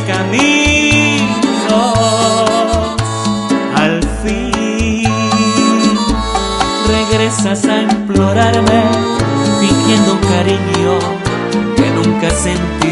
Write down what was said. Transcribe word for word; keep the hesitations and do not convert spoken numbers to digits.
caminos. Al fin regresas a implorarme, fingiendo un cariño que nunca sentí.